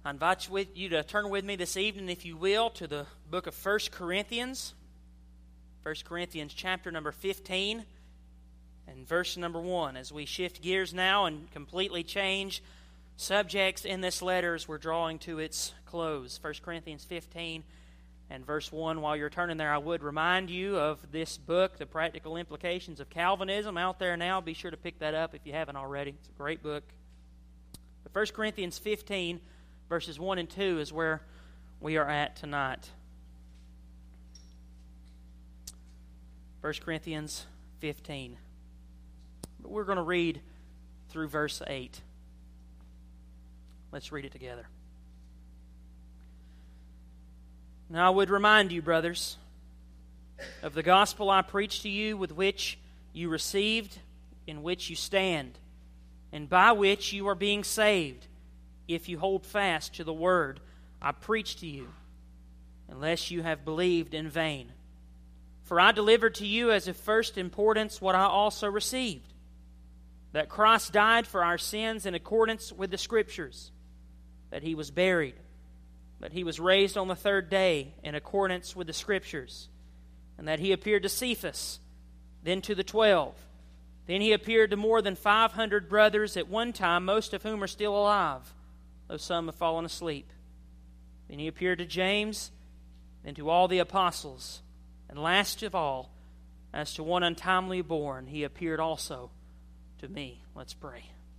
I invite you to turn with me this evening, if you will, to the book of 1 Corinthians. 1 Corinthians chapter number 15 and verse number 1. As we shift gears now and completely change subjects in this letter as we're drawing to its close. 1 Corinthians 15 and verse 1. While you're turning there, I would remind you of this book, The Practical Implications of Calvinism, out there now. Be sure to pick that up if you haven't already. It's a great book. But 1 Corinthians 15 verses 1 and 2 is where we are at tonight. 1 Corinthians 15. But we're going to read through verse 8. Let's read it together. Now I would remind you, brothers, of the gospel I preached to you, with which you received, in which you stand, and by which you are being saved, if you hold fast to the word I preached to you, unless you have believed in vain. For I delivered to you as of first importance what I also received, that Christ died for our sins in accordance with the Scriptures, that He was buried, that He was raised on the third day in accordance with the Scriptures, and that He appeared to Cephas, then to the 12. Then He appeared to more than 500 brothers at one time, most of whom are still alive, though some have fallen asleep. Then He appeared to James, then to all the apostles, and last of all, as to one untimely born, He appeared also to me. Let's pray.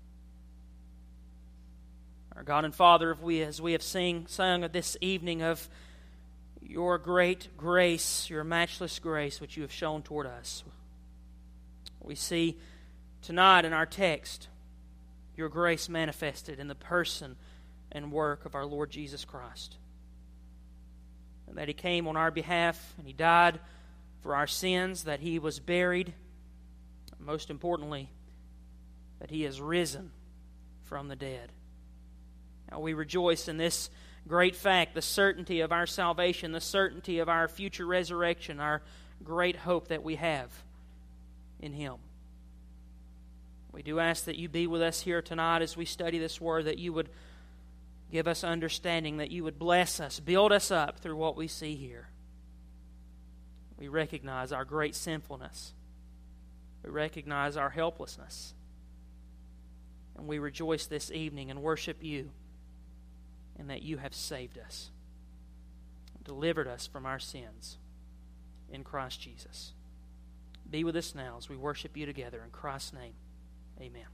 Our God and Father, as we have sung this evening of Your great grace, Your matchless grace, which You have shown toward us, we see tonight in our text Your grace manifested in the person and work of our Lord Jesus Christ. And that He came on our behalf, and He died for our sins, that He was buried, and most importantly, that He has risen from the dead. Now we rejoice in this great fact, the certainty of our salvation, the certainty of our future resurrection, our great hope that we have in Him. We do ask that You be with us here tonight as we study this Word, that You would give us understanding, that You would bless us, build us up through what we see here. We recognize our great sinfulness. We recognize our helplessness. And we rejoice this evening and worship You, and that You have saved us, delivered us from our sins in Christ Jesus. Be with us now as we worship You together. In Christ's name, amen.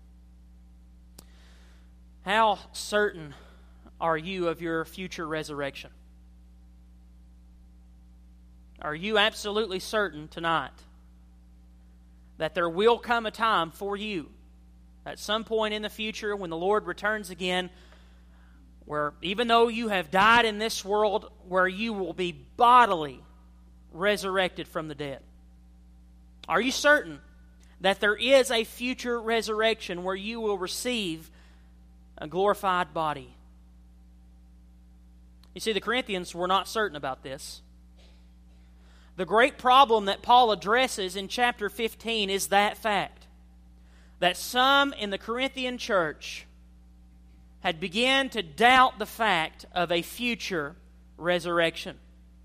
How certain are you of your future resurrection? Are you absolutely certain tonight that there will come a time for you at some point in the future when the Lord returns again, where even though you have died in this world, where you will be bodily resurrected from the dead? Are you certain that there is a future resurrection where you will receive a glorified body? You see, the Corinthians were not certain about this. The great problem that Paul addresses in chapter 15 is that fact, that some in the Corinthian church had begun to doubt the fact of a future resurrection.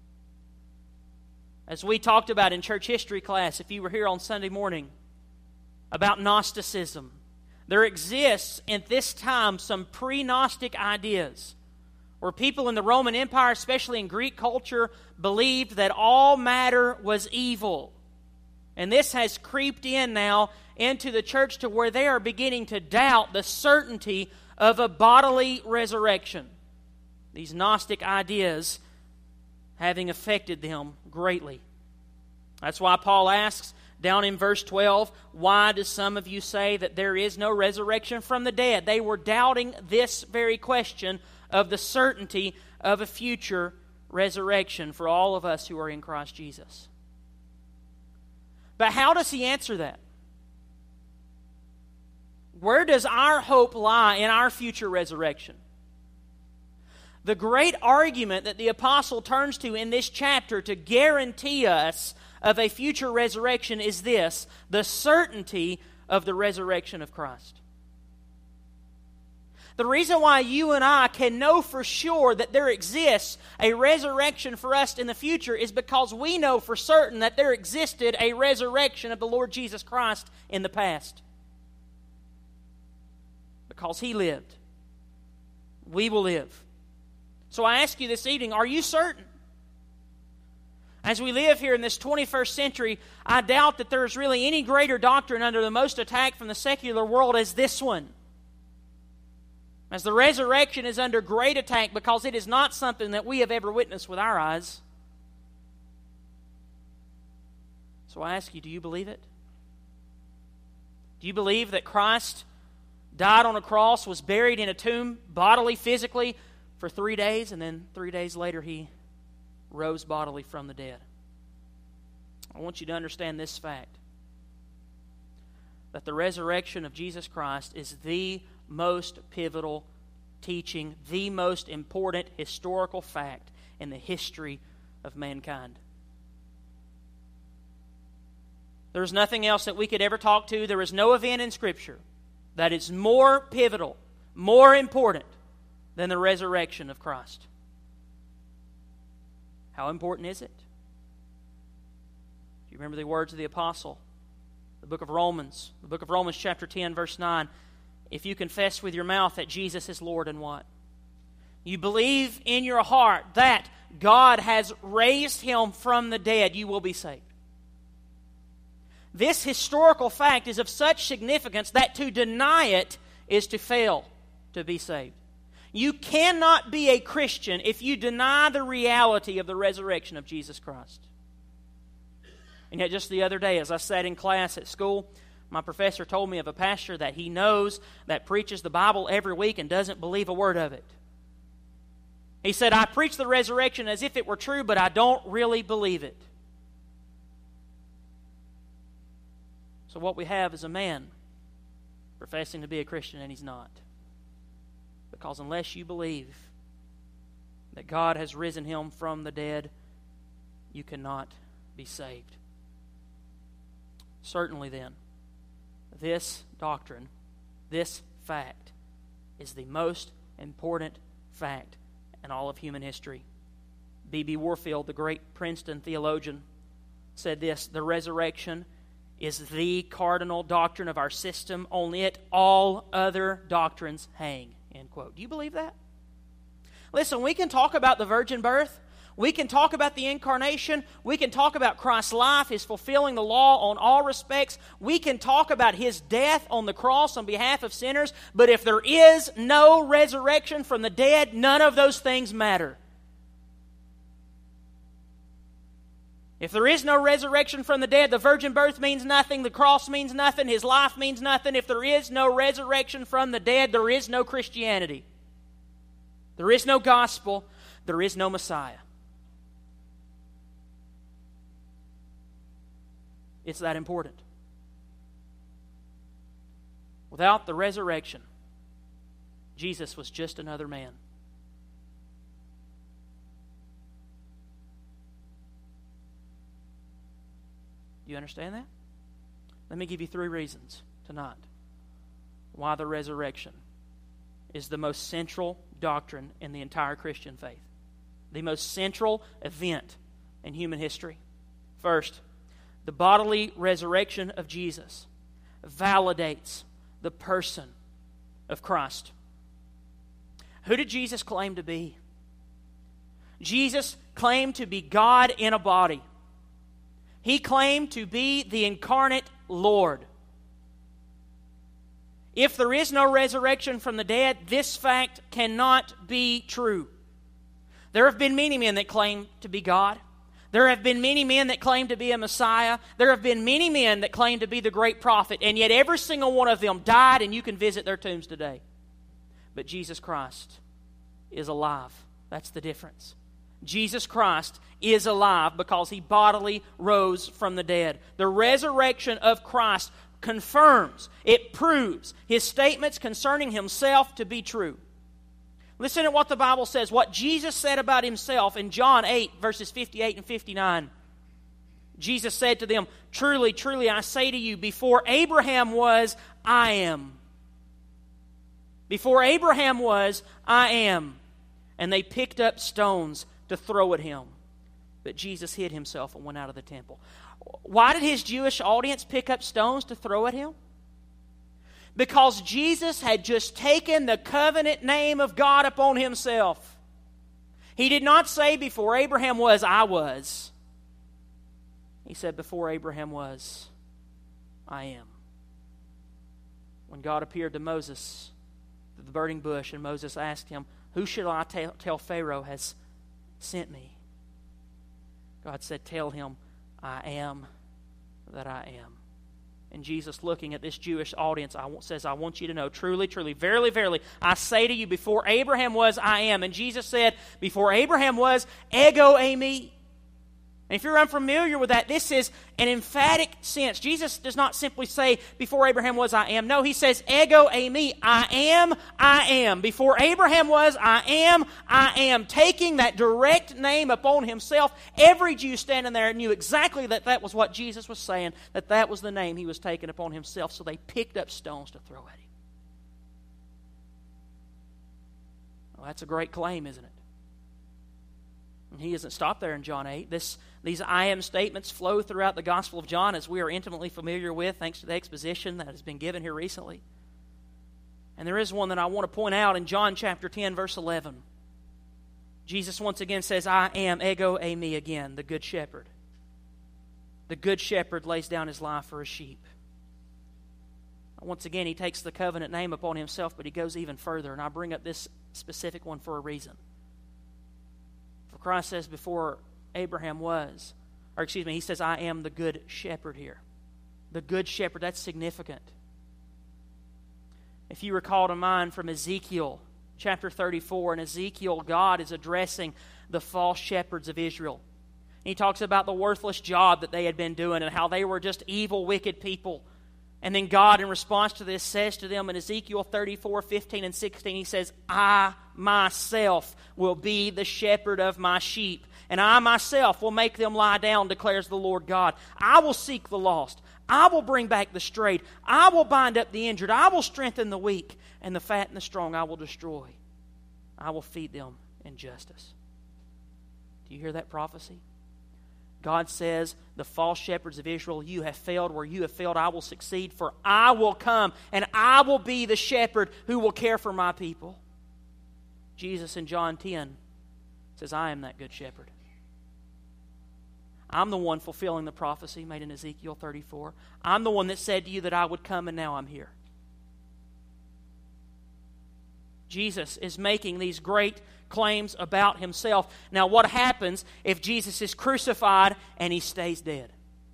As we talked about in church history class, if you were here on Sunday morning, about Gnosticism, there exists at this time some pre-Gnostic ideas where people in the Roman Empire, especially in Greek culture, believed that all matter was evil. And this has creeped in now into the church to where they are beginning to doubt the certainty of a bodily resurrection. These Gnostic ideas having affected them greatly. That's why Paul asks down in verse 12, why do some of you say that there is no resurrection from the dead? They were doubting this very question of the certainty of a future resurrection for all of us who are in Christ Jesus. But how does he answer that? Where does our hope lie in our future resurrection? The great argument that the apostle turns to in this chapter to guarantee us of a future resurrection is this: the certainty of the resurrection of Christ. The reason why you and I can know for sure that there exists a resurrection for us in the future is because we know for certain that there existed a resurrection of the Lord Jesus Christ in the past. Because He lived, we will live. So I ask you this evening, are you certain? As we live here in this 21st century, I doubt that there is really any greater doctrine under the most attack from the secular world as this one. As the resurrection is under great attack because it is not something that we have ever witnessed with our eyes. So I ask you, do you believe it? Do you believe that Christ died on a cross, was buried in a tomb, bodily, physically, for 3 days, and then 3 days later He rose bodily from the dead? I want you to understand this fact, that the resurrection of Jesus Christ is the most pivotal teaching, the most important historical fact in the history of mankind. There is nothing else that we could ever talk to. There is no event in Scripture that is more pivotal, more important than the resurrection of Christ. How important is it? Do you remember the words of the apostle? The book of Romans chapter 10, verse 9. If you confess with your mouth that Jesus is Lord and what? You believe in your heart that God has raised Him from the dead, you will be saved. This historical fact is of such significance that to deny it is to fail to be saved. You cannot be a Christian if you deny the reality of the resurrection of Jesus Christ. And yet just the other day, as I sat in class at school, my professor told me of a pastor that he knows that preaches the Bible every week and doesn't believe a word of it. He said, I preach the resurrection as if it were true, but I don't really believe it. So what we have is a man professing to be a Christian, and he's not. Because unless you believe that God has risen Him from the dead, you cannot be saved. Certainly then, this doctrine, this fact, is the most important fact in all of human history. B.B. Warfield, the great Princeton theologian, said this: the resurrection is the cardinal doctrine of our system. On it, all other doctrines hang. End quote. Do you believe that? Listen, we can talk about the virgin birth. We can talk about the incarnation. We can talk about Christ's life, His fulfilling the law on all respects. We can talk about His death on the cross on behalf of sinners. But if there is no resurrection from the dead, none of those things matter. If there is no resurrection from the dead, the virgin birth means nothing, the cross means nothing, His life means nothing. If there is no resurrection from the dead, there is no Christianity. There is no gospel. There is no Messiah. It's that important. Without the resurrection, Jesus was just another man. Do you understand that? Let me give you 3 reasons tonight why the resurrection is the most central doctrine in the entire Christian faith. The most central event in human history. First, the bodily resurrection of Jesus validates the person of Christ. Who did Jesus claim to be? Jesus claimed to be God in a body. He claimed to be the incarnate Lord. If there is no resurrection from the dead, this fact cannot be true. There have been many men that claim to be God. There have been many men that claim to be a Messiah. There have been many men that claim to be the great prophet, and yet every single one of them died, and you can visit their tombs today. But Jesus Christ is alive. That's the difference. Jesus Christ is alive because He bodily rose from the dead. The resurrection of Christ confirms, it proves His statements concerning Himself to be true. Listen to what the Bible says, what Jesus said about Himself in John 8, verses 58 and 59. Jesus said to them, "Truly, truly, I say to you, before Abraham was, I am." Before Abraham was, I am. And they picked up stones to throw at him. But Jesus hid himself and went out of the temple. Why did his Jewish audience pick up stones to throw at him? Because Jesus had just taken the covenant name of God upon himself. He did not say, before Abraham was, I was. He said, before Abraham was, I am. When God appeared to Moses at the burning bush, and Moses asked him, who shall I tell Pharaoh has sent me? God said, tell him, I am that I am. And Jesus, looking at this Jewish audience, says, I want you to know, truly, truly, verily, verily, I say to you, before Abraham was, I am. And Jesus said, before Abraham was, ego eimi. And if you're unfamiliar with that, this is an emphatic sense. Jesus does not simply say, before Abraham was, I am. No, he says, ego eimi, I am, I am. Before Abraham was, I am. Taking that direct name upon himself, every Jew standing there knew exactly that was what Jesus was saying, that was the name he was taking upon himself. So they picked up stones to throw at him. Well, that's a great claim, isn't it? And he doesn't stop there in John 8. These I am statements flow throughout the Gospel of John, as we are intimately familiar with, thanks to the exposition that has been given here recently. And there is one that I want to point out in John chapter 10, verse 11. Jesus once again says, I am, ego eimi again, the good shepherd. The good shepherd lays down his life for his sheep. Once again, he takes the covenant name upon himself, but he goes even further. And I bring up this specific one for a reason. For Christ says, before Abraham was, he says, I am the good shepherd here. The good shepherd, that's significant. If you recall to mind from Ezekiel chapter 34, in Ezekiel, God is addressing the false shepherds of Israel. He talks about the worthless job that they had been doing and how they were just evil, wicked people. And then God, in response to this, says to them in Ezekiel 34, 15 and 16, he says, I myself will be the shepherd of my sheep, and I myself will make them lie down, declares the Lord God. I will seek the lost. I will bring back the strayed. I will bind up the injured. I will strengthen the weak, and the fat and the strong I will destroy. I will feed them in justice. Do you hear that prophecy? God says, the false shepherds of Israel, you have failed. Where you have failed, I will succeed. For I will come, and I will be the shepherd who will care for my people. Jesus in John 10 says, I am that good shepherd. I'm the one fulfilling the prophecy made in Ezekiel 34. I'm the one that said to you that I would come, and now I'm here. Jesus is making these great claims about himself. Now, what happens if Jesus is crucified and he stays dead?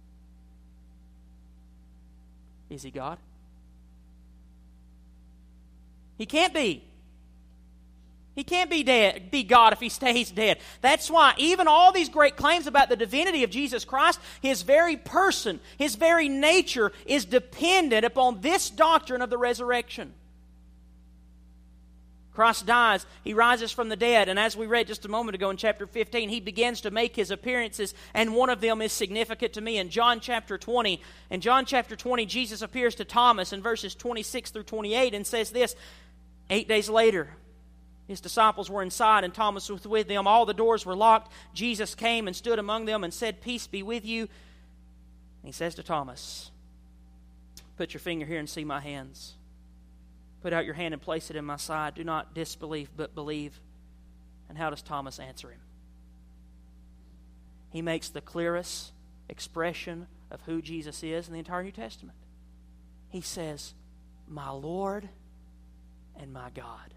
Is he God? He can't be. He can't be God if he stays dead. That's why even all these great claims about the divinity of Jesus Christ, his very person, his very nature is dependent upon this doctrine of the resurrection. Christ dies, he rises from the dead, and as we read just a moment ago in chapter 15, he begins to make his appearances, and one of them is significant to me. In John chapter 20, Jesus appears to Thomas in verses 26 through 28 and says this, 8 days later, his disciples were inside and Thomas was with them. All the doors were locked. Jesus came and stood among them and said, peace be with you. And he says to Thomas, put your finger here and see my hands. Put out your hand and place it in my side. Do not disbelieve, but believe. And how does Thomas answer him? He makes the clearest expression of who Jesus is in the entire New Testament. He says, my Lord and my God.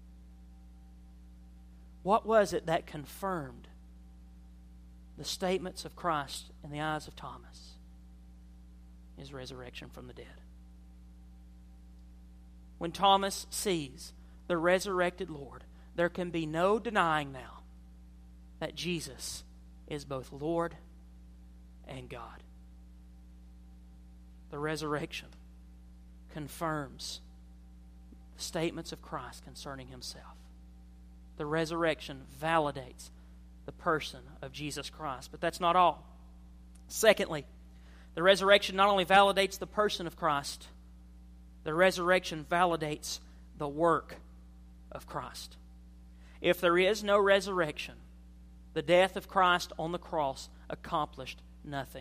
What was it that confirmed the statements of Christ in the eyes of Thomas? His resurrection from the dead. When Thomas sees the resurrected Lord, there can be no denying now that Jesus is both Lord and God. The resurrection confirms the statements of Christ concerning himself. The resurrection validates the person of Jesus Christ. But that's not all. Secondly, the resurrection not only validates the person of Christ, the resurrection validates the work of Christ. If there is no resurrection, the death of Christ on the cross accomplished nothing.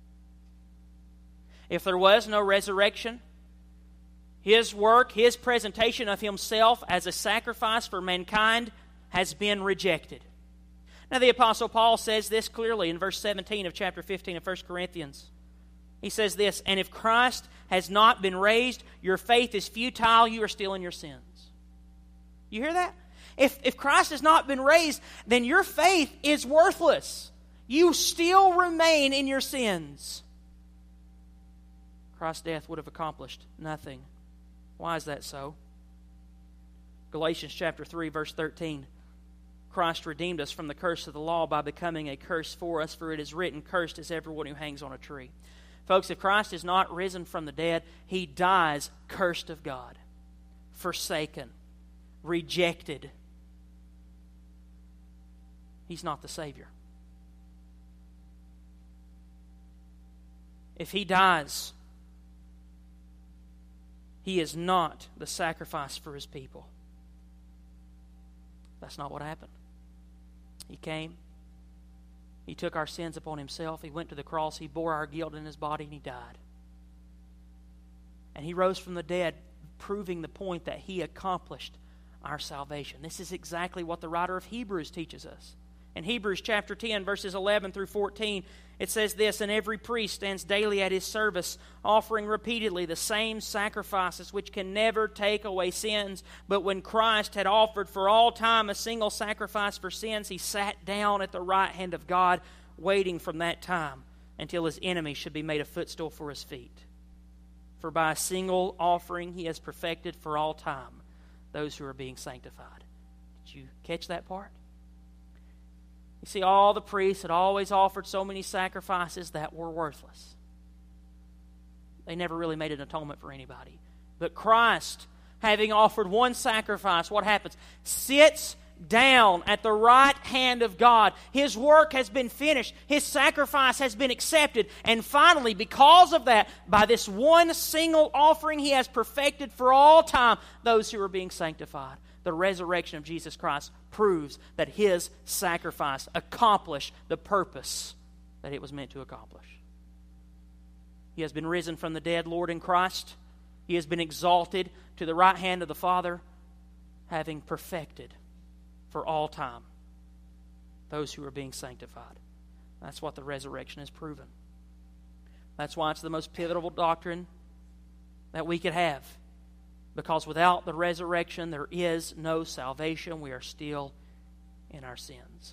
If there was no resurrection, His work, His presentation of Himself as a sacrifice for mankind has been rejected. Now the Apostle Paul says this clearly in verse 17 of chapter 15 of 1 Corinthians. He says this, "And if Christ has not been raised, your faith is futile, you are still in your sins." You hear that? If Christ has not been raised, then your faith is worthless. You still remain in your sins. Christ's death would have accomplished nothing. Why is that so? Galatians chapter 3, verse 13. Christ redeemed us from the curse of the law by becoming a curse for us, for it is written, "Cursed is everyone who hangs on a tree." Folks, if Christ is not risen from the dead, He dies cursed of God, forsaken, rejected. He's not the Savior. If He dies, He is not the sacrifice for His people. That's not what happened. He came. He took our sins upon Himself. He went to the cross. He bore our guilt in His body, and He died. And He rose from the dead, proving the point that He accomplished our salvation. This is exactly what the writer of Hebrews teaches us. In Hebrews chapter 10, verses 11 through 14, it says this, "And every priest stands daily at his service, offering repeatedly the same sacrifices which can never take away sins. But when Christ had offered for all time a single sacrifice for sins, He sat down at the right hand of God, waiting from that time until His enemies should be made a footstool for His feet. For by a single offering He has perfected for all time those who are being sanctified." Did you catch that part? You see, all the priests had always offered so many sacrifices that were worthless. They never really made an atonement for anybody. But Christ, having offered one sacrifice, what happens? Sits down at the right hand of God. His work has been finished. His sacrifice has been accepted. And finally, because of that, by this one single offering, He has perfected for all time those who are being sanctified. The resurrection of Jesus Christ proves that His sacrifice accomplished the purpose that it was meant to accomplish. He has been risen from the dead, Lord in Christ. He has been exalted to the right hand of the Father, having perfected for all time those who are being sanctified. That's what the resurrection has proven. That's why it's the most pivotal doctrine that we could have. Because without the resurrection, there is no salvation. We are still in our sins.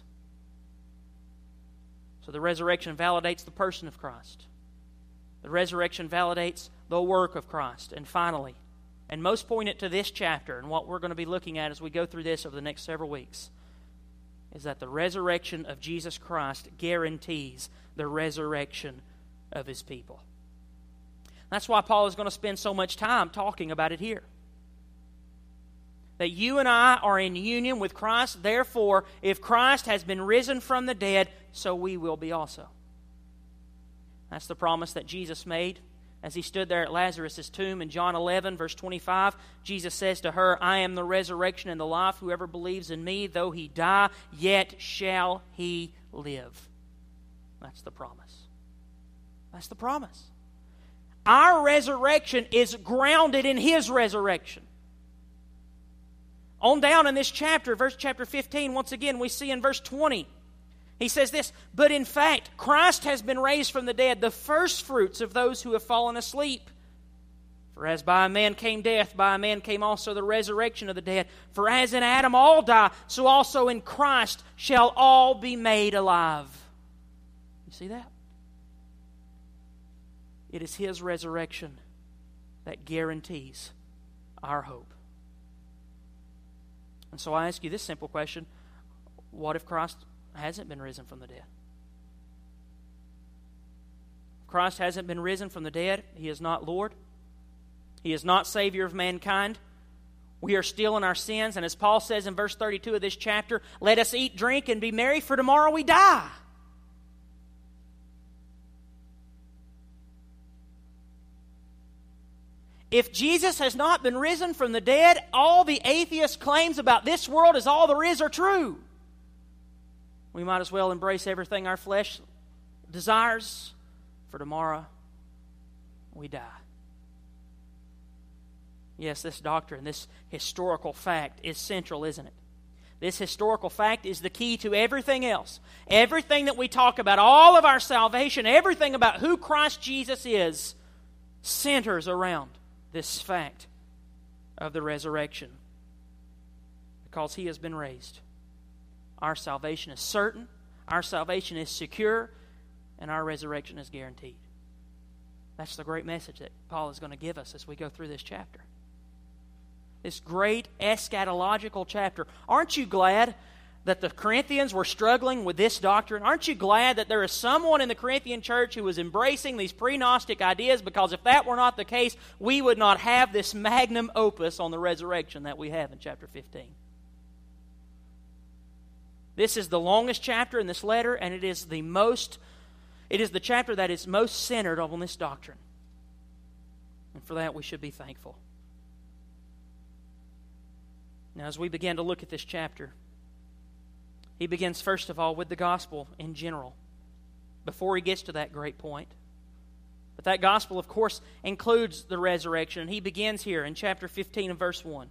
So the resurrection validates the person of Christ. The resurrection validates the work of Christ. And finally, and most poignant to this chapter and what we're going to be looking at as we go through this over the next several weeks, is that the resurrection of Jesus Christ guarantees the resurrection of His people. That's why Paul is going to spend so much time talking about it here. That you and I are in union with Christ. Therefore, if Christ has been risen from the dead, so we will be also. That's the promise that Jesus made as He stood there at Lazarus' tomb in John 11, verse 25. Jesus says to her, "I am the resurrection and the life. Whoever believes in Me, though he die, yet shall he live." That's the promise. That's the promise. Our resurrection is grounded in His resurrection. On down in this chapter, verse chapter 15, once again, we see in verse 20, he says this, "But in fact, Christ has been raised from the dead, the firstfruits of those who have fallen asleep. For as by a man came death, by a man came also the resurrection of the dead. For as in Adam all die, so also in Christ shall all be made alive." You see that? It is His resurrection that guarantees our hope. And so I ask you this simple question: what if Christ hasn't been risen from the dead? Christ hasn't been risen from the dead. He is not Lord. He is not Savior of mankind. We are still in our sins. And as Paul says in verse 32 of this chapter, "Let us eat, drink, and be merry, for tomorrow we die." if Jesus has not been risen from the dead, all the atheist claims about this world as all there is are true. We might as well embrace everything our flesh desires, for tomorrow we die. Yes, this doctrine, this historical fact is central, isn't it? This historical fact is the key to everything else. Everything that we talk about, all of our salvation, everything about who Christ Jesus is, centers around this fact of the resurrection. Because He has been raised, our salvation is certain, our salvation is secure, and our resurrection is guaranteed. That's the great message that Paul is going to give us as we go through this chapter. This great eschatological chapter. Aren't you glad that the Corinthians were struggling with this doctrine? Aren't you glad that there is someone in the Corinthian church who was embracing these pre-Gnostic ideas? Because if that were not the case, we would not have this magnum opus on the resurrection that we have in chapter 15. This is the longest chapter in this letter, and it is the chapter that is most centered on this doctrine. And for that we should be thankful. Now, as we begin to look at this chapter, he begins first of all with the gospel in general, before he gets to that great point. But that gospel, of course, includes the resurrection, and he begins here in chapter 15 and verse 1,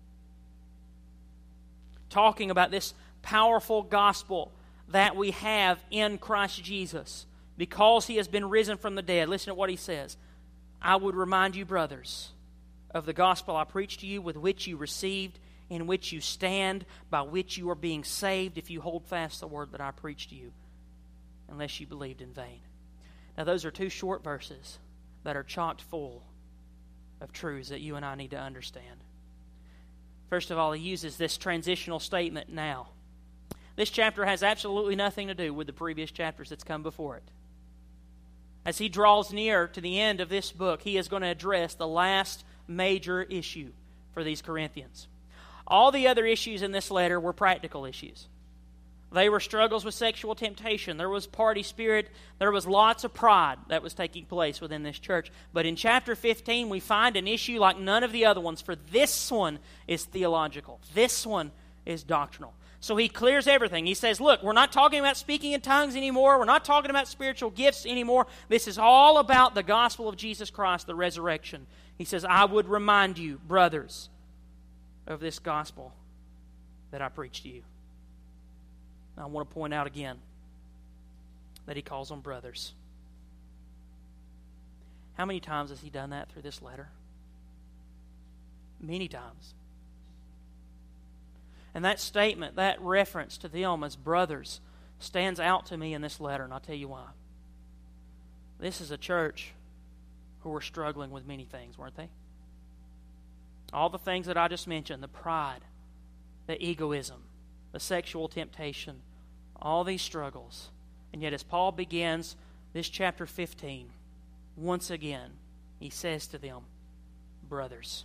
talking about this powerful gospel that we have in Christ Jesus, because He has been risen from the dead. Listen to what he says. I would remind you, brothers, of the gospel I preached to you, with which you received, in which you stand, by which you are being saved, if you hold fast the word that I preached to you, unless you believed in vain. Now, those are two short verses that are chocked full of truths that you and I need to understand. First of all, he uses this transitional statement, now. This chapter has absolutely nothing to do with the previous chapters that's come before it. As he draws near to the end of this book, he is going to address the last major issue for these Corinthians. All the other issues in this letter were practical issues. They were struggles with sexual temptation. There was party spirit. There was lots of pride that was taking place within this church. But in chapter 15, we find an issue like none of the other ones, for this one is theological. This one is doctrinal. So he clears everything. He says, look, we're not talking about speaking in tongues anymore. We're not talking about spiritual gifts anymore. This is all about the gospel of Jesus Christ, the resurrection. He says, I would remind you, brothers, of this gospel that I preached to you. Now, I want to point out again that he calls them brothers. How many times has he done that through this letter? Many times. And that statement, that reference to them as brothers, stands out to me in this letter, and I'll tell you why. This is a church who were struggling with many things, weren't they? All the things that I just mentioned, the pride, the egoism, the sexual temptation, all these struggles. And yet as Paul begins this chapter 15, once again, he says to them, brothers.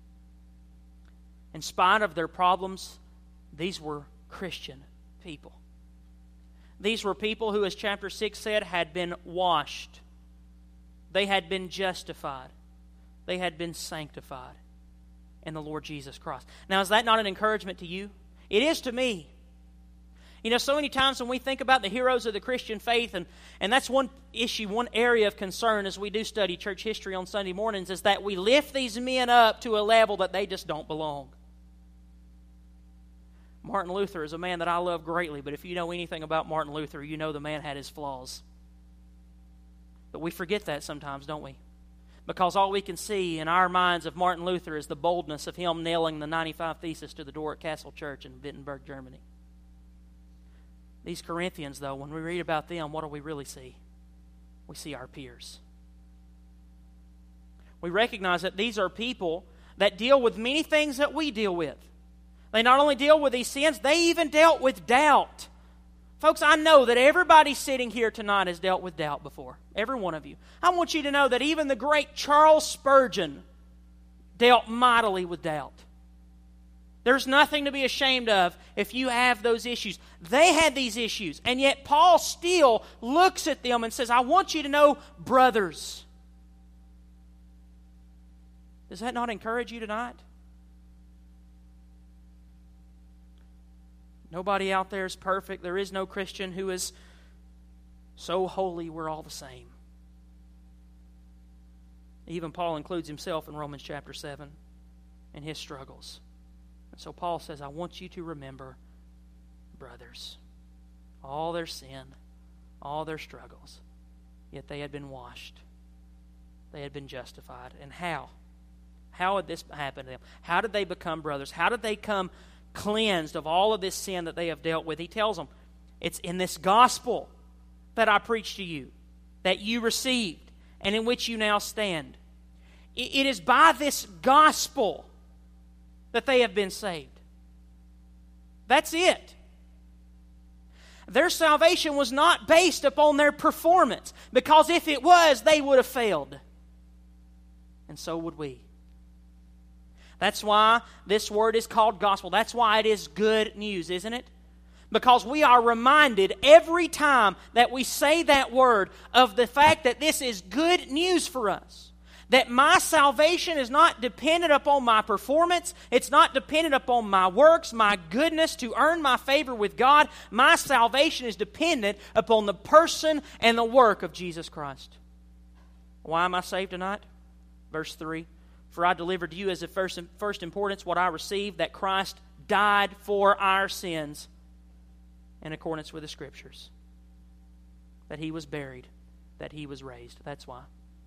In spite of their problems, these were Christian people. These were people who, as chapter 6 said, had been washed. They had been justified. They had been sanctified in the Lord Jesus Christ. Now, is that not an encouragement to you? It is to me. You know, so many times when we think about the heroes of the Christian faith, and that's one issue, one area of concern as we do study church history on Sunday mornings, is that we lift these men up to a level that they just don't belong. Martin Luther is a man that I love greatly, but if you know anything about Martin Luther, you know the man had his flaws. But we forget that sometimes, don't we? Because all we can see in our minds of Martin Luther is the boldness of him nailing the 95 Thesis to the door at Castle Church in Wittenberg, Germany. These Corinthians, though, when we read about them, what do we really see? We see our peers. We recognize that these are people that deal with many things that we deal with. They not only deal with these sins, they even dealt with doubt. Folks, I know that everybody sitting here tonight has dealt with doubt before. Every one of you. I want you to know that even the great Charles Spurgeon dealt mightily with doubt. There's nothing to be ashamed of if you have those issues. They had these issues, and yet Paul still looks at them and says, I want you to know, brothers. Does that not encourage you tonight? Nobody out there is perfect. There is no Christian who is so holy we're all the same. Even Paul includes himself in Romans chapter 7 in his struggles. And so Paul says, I want you to remember, brothers, all their sin, all their struggles, yet they had been washed. They had been justified. And how? How had this happen to them? How did they become brothers? How did they come cleansed of all of this sin that they have dealt with? He tells them, it's in this gospel that I preached to you, that you received, and in which you now stand. It is by this gospel that they have been saved. That's it. Their salvation was not based upon their performance, because if it was, they would have failed. And so would we. That's why this word is called gospel. That's why it is good news, isn't it? Because we are reminded every time that we say that word of the fact that this is good news for us. That my salvation is not dependent upon my performance. It's not dependent upon my works, my goodness to earn my favor with God. My salvation is dependent upon the person and the work of Jesus Christ. Why am I saved tonight? Verse 3. For I delivered to you as of first importance what I received, that Christ died for our sins in accordance with the Scriptures. That He was buried, that He was raised. That's why.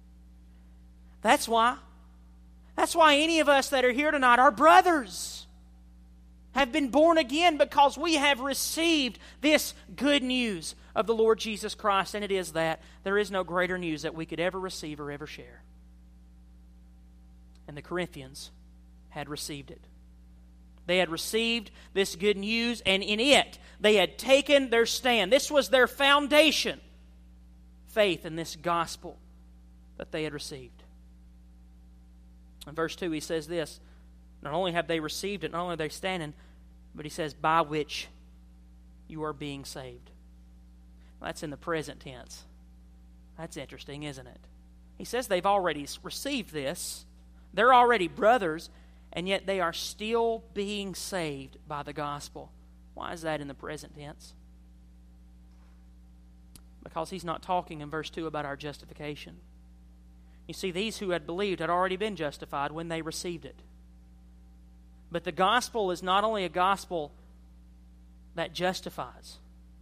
That's why. That's why any of us that are here tonight are brothers. Have been born again because we have received this good news of the Lord Jesus Christ. And it is that there is no greater news that we could ever receive or ever share. And the Corinthians had received it. They had received this good news, and in it they had taken their stand. This was their foundation. Faith in this gospel that they had received. In verse 2 he says this, not only have they received it, not only are they standing, but he says, by which you are being saved. Well, that's in the present tense. That's interesting, isn't it? He says they've already received this. They're already brothers, and yet they are still being saved by the gospel. Why is that in the present tense? Because he's not talking in verse 2 about our justification. You see, these who had believed had already been justified when they received it. But the gospel is not only a gospel that justifies,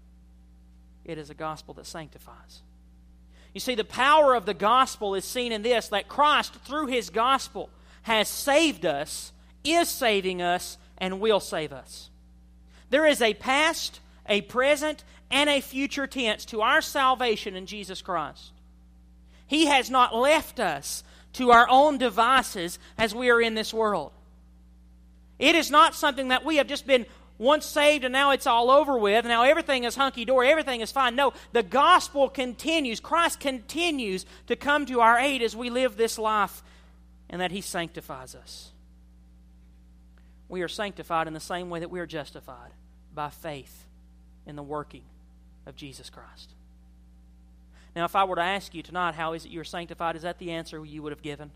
it is a gospel that sanctifies. You see, the power of the gospel is seen in this, that Christ, through His gospel, has saved us, is saving us, and will save us. There is a past, a present, and a future tense to our salvation in Jesus Christ. He has not left us to our own devices as we are in this world. It is not something that we have just been once saved and now it's all over with. Now everything is hunky-dory, everything is fine. No, the gospel continues. Christ continues to come to our aid as we live this life, and that He sanctifies us. We are sanctified in the same way that we are justified, by faith in the working of Jesus Christ. Now, if I were to ask you tonight, how is it you're sanctified, is that the answer you would have given?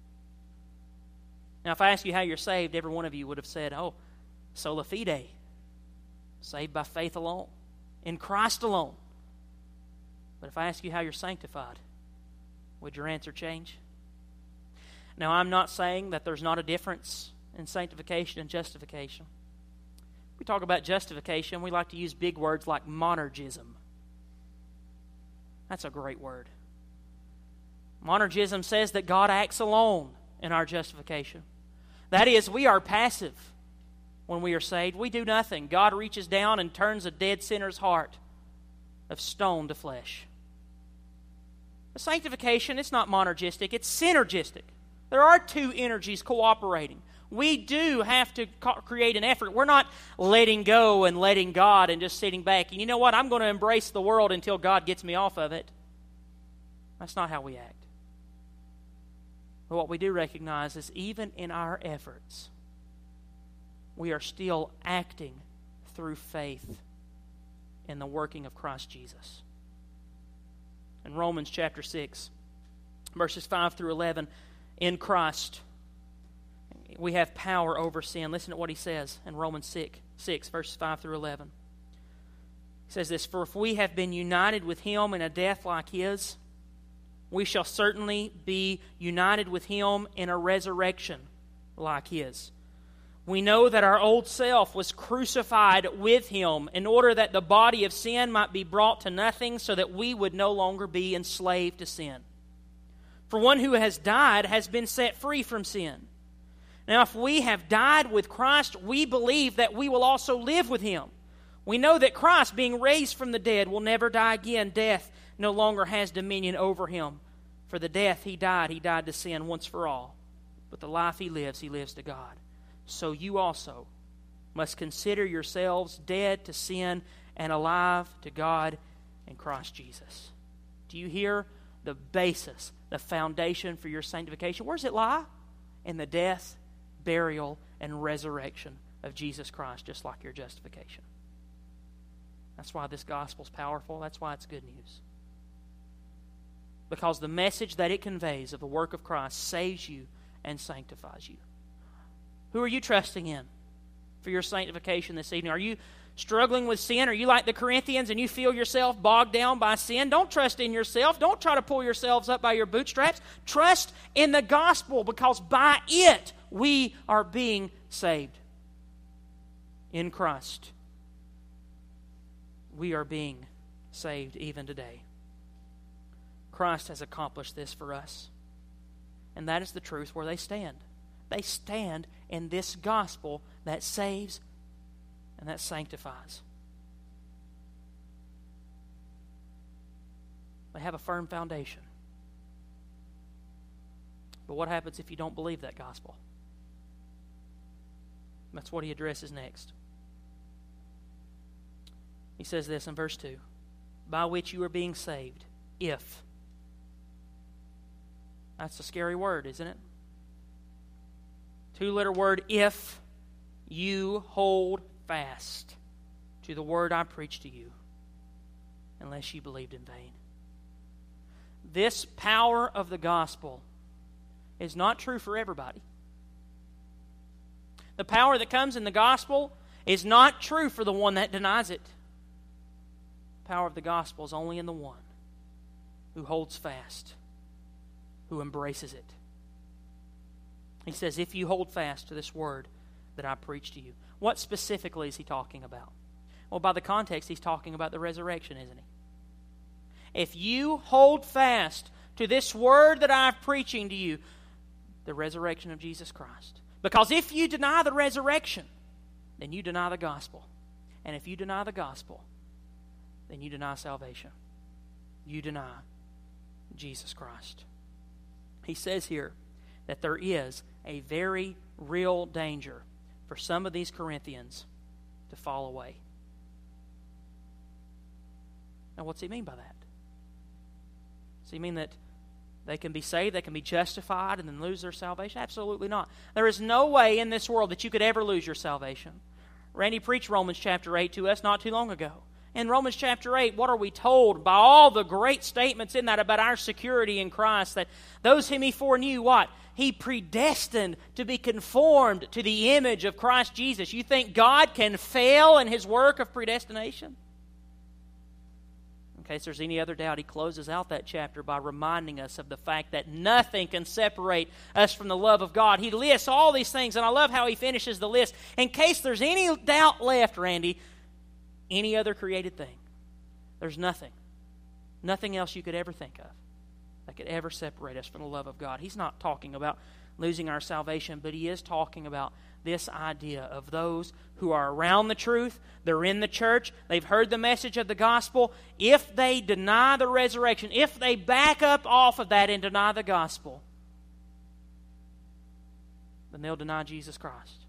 Now, if I ask you how you're saved, every one of you would have said, oh, sola fide, saved by faith alone, in Christ alone. But if I ask you how you're sanctified, would your answer change? Now, I'm not saying that there's not a difference in sanctification and justification. We talk about justification, we like to use big words like monergism. That's a great word. Monergism says that God acts alone in our justification. That is, we are passive when we are saved. We do nothing. God reaches down and turns a dead sinner's heart of stone to flesh. The sanctification, it's not monergistic, it's synergistic. There are two energies cooperating. We do have to create an effort. We're not letting go and letting God and just sitting back. And you know what? I'm going to embrace the world until God gets me off of it. That's not how we act. But what we do recognize is even in our efforts, we are still acting through faith in the working of Christ Jesus. In Romans chapter 6, verses 5 through 11, in Christ we have power over sin. Listen to what he says in Romans 6 verses 5 through 11. He says this, "For if we have been united with him in a death like his, we shall certainly be united with him in a resurrection like his. We know that our old self was crucified with him in order that the body of sin might be brought to nothing, so that we would no longer be enslaved to sin. For one who has died has been set free from sin. Now if we have died with Christ, we believe that we will also live with him. We know that Christ, being raised from the dead, will never die again. Death no longer has dominion over him. For the death he died to sin once for all. But the life he lives to God. So you also must consider yourselves dead to sin and alive to God in Christ Jesus." Do you hear the basis, the foundation for your sanctification? Where does it lie? In the death, burial, and resurrection of Jesus Christ, just like your justification. That's why this gospel is powerful. That's why it's good news. Because the message that it conveys of the work of Christ saves you and sanctifies you. Who are you trusting in for your sanctification this evening? Are you struggling with sin? Are you like the Corinthians and you feel yourself bogged down by sin? Don't trust in yourself. Don't try to pull yourselves up by your bootstraps. Trust in the gospel, because by it we are being saved. In Christ, we are being saved even today. Christ has accomplished this for us. And that is the truth where they stand. They stand in this gospel that saves and that sanctifies. They have a firm foundation. But what happens if you don't believe that gospel? That's what he addresses next. He says this in verse 2. "By which you are being saved, if." That's a scary word, isn't it? Two-letter word, if you hold fast to the word I preached to you, unless you believed in vain. This power of the gospel is not true for everybody. The power that comes in the gospel is not true for the one that denies it. The power of the gospel is only in the one who holds fast, who embraces it. He says, if you hold fast to this word that I preached to you. What specifically is he talking about? Well, by the context, he's talking about the resurrection, isn't he? If you hold fast to this word that I'm preaching to you, the resurrection of Jesus Christ. Because if you deny the resurrection, then you deny the gospel. And if you deny the gospel, then you deny salvation. You deny Jesus Christ. He says here that there is a very real danger for some of these Corinthians to fall away. Now, what's he mean by that? Does he mean that they can be saved, they can be justified, and then lose their salvation? Absolutely not. There is no way in this world that you could ever lose your salvation. Randy preached Romans chapter 8 to us not too long ago. In Romans chapter 8, what are we told by all the great statements in that about our security in Christ? That those whom He foreknew, what? He predestined to be conformed to the image of Christ Jesus. You think God can fail in His work of predestination? In case there's any other doubt, he closes out that chapter by reminding us of the fact that nothing can separate us from the love of God. He lists all these things, and I love how he finishes the list. In case there's any doubt left, Randy, any other created thing, there's nothing else you could ever think of that could ever separate us from the love of God. He's not talking about losing our salvation, but he is talking about this idea of those who are around the truth, they're in the church, they've heard the message of the gospel. If they deny the resurrection, if they back up off of that and deny the gospel, then they'll deny Jesus Christ.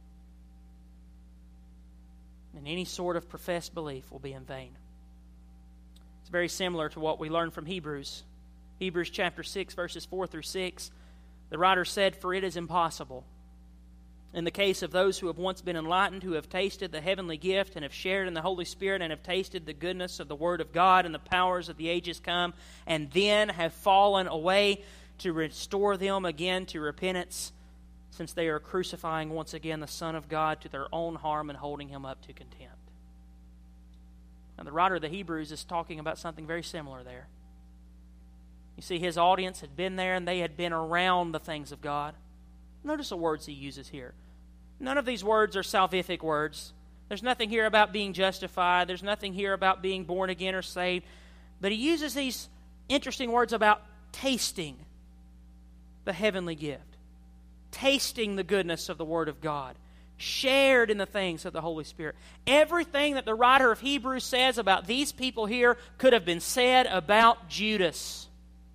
And any sort of professed belief will be in vain. It's very similar to what we learned from Hebrews. Hebrews chapter 6, verses 4 through 6. The writer said, "For it is impossible, in the case of those who have once been enlightened, who have tasted the heavenly gift and have shared in the Holy Spirit and have tasted the goodness of the Word of God and the powers of the ages come, and then have fallen away, to restore them again to repentance, since they are crucifying once again the Son of God to their own harm and holding him up to contempt. Now, the writer of the Hebrews is talking about something very similar there. You see, his audience had been there and they had been around the things of God. Notice the words he uses here. None of these words are salvific words. There's nothing here about being justified. There's nothing here about being born again or saved. But he uses these interesting words about tasting the heavenly gift, tasting the goodness of the Word of God, shared in the things of the Holy Spirit. Everything that the writer of Hebrews says about these people here could have been said about Judas.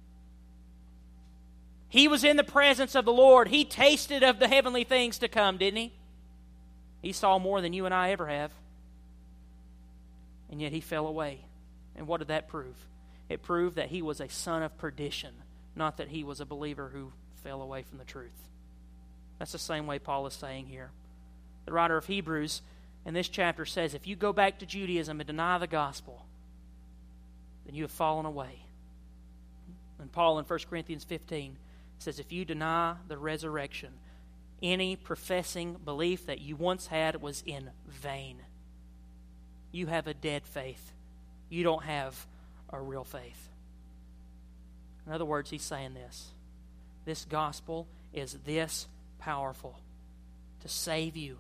He was in the presence of the Lord. He tasted of the heavenly things to come, didn't he? He saw more than you and I ever have. And yet he fell away. And what did that prove? It proved that he was a son of perdition, not that he was a believer who fell away from the truth. That's the same way Paul is saying here. The writer of Hebrews in this chapter says, if you go back to Judaism and deny the gospel, then you have fallen away. And Paul in 1 Corinthians 15 says, if you deny the resurrection, any professing belief that you once had was in vain. You have a dead faith. You don't have a real faith. In other words, he's saying this. This gospel is this powerful to save you,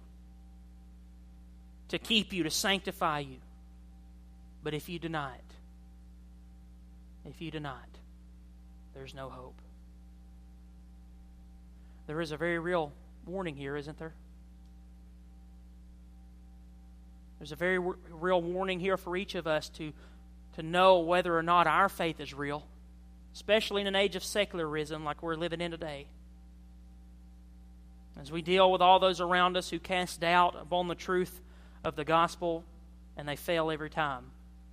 to keep you, to sanctify you. But if you deny it, there's no hope. There is a very real warning here, isn't there? There's a very real warning here for each of us to know whether or not our faith is real, especially in an age of secularism like we're living in today. As we deal with all those around us who cast doubt upon the truth of the gospel, and they fail every time.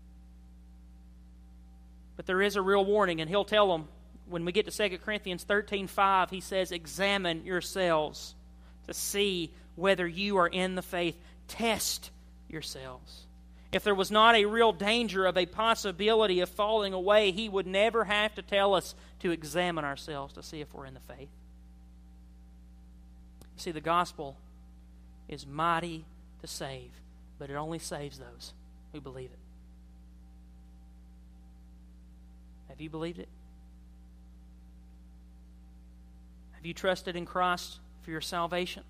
But there is a real warning, and he'll tell them when we get to 2 Corinthians 13:5, he says, examine yourselves to see whether you are in the faith. Test yourselves. If there was not a real danger of a possibility of falling away, he would never have to tell us to examine ourselves to see if we're in the faith. You see, the gospel is mighty to save, but it only saves those who believe it. Have you believed it? Have you trusted in Christ for your salvation?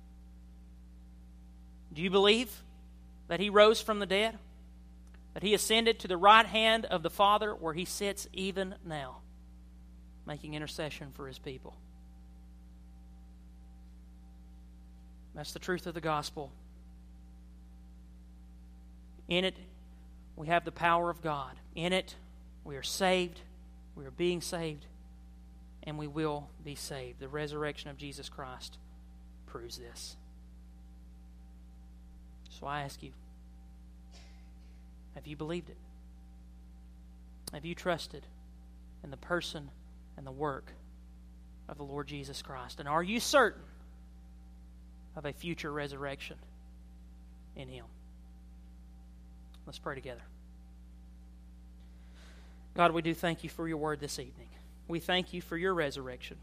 Do you believe that He rose from the dead? That He ascended to the right hand of the Father where He sits even now, making intercession for His people? That's the truth of the gospel. In it, we have the power of God. In it, we are saved. We are being saved. And we will be saved. The resurrection of Jesus Christ proves this. So I ask you, have you believed it? Have you trusted in the person and the work of the Lord Jesus Christ? And are you certain of a future resurrection in Him? Let's pray together. God, we do thank You for Your word this evening. We thank You for Your resurrection.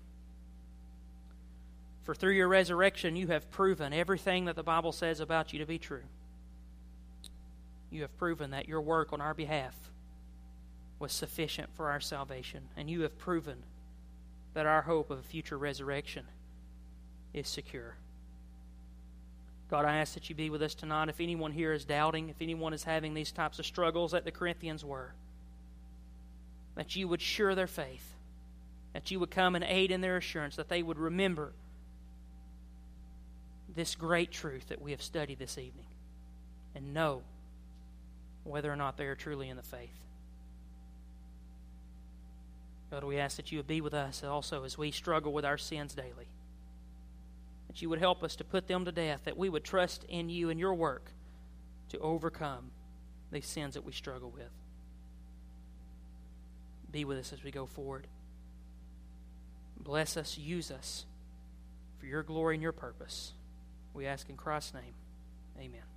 For through Your resurrection, You have proven everything that the Bible says about You to be true. You have proven that Your work on our behalf was sufficient for our salvation. And You have proven that our hope of a future resurrection is secure. God, I ask that You be with us tonight. If anyone here is doubting, if anyone is having these types of struggles that the Corinthians were, that You would sure their faith, that You would come and aid in their assurance, that they would remember this great truth that we have studied this evening and know whether or not they are truly in the faith. God, we ask that You would be with us also as we struggle with our sins daily, that You would help us to put them to death, that we would trust in You and Your work to overcome these sins that we struggle with. Be with us as we go forward. Bless us, use us for Your glory and Your purpose. We ask in Christ's name. Amen.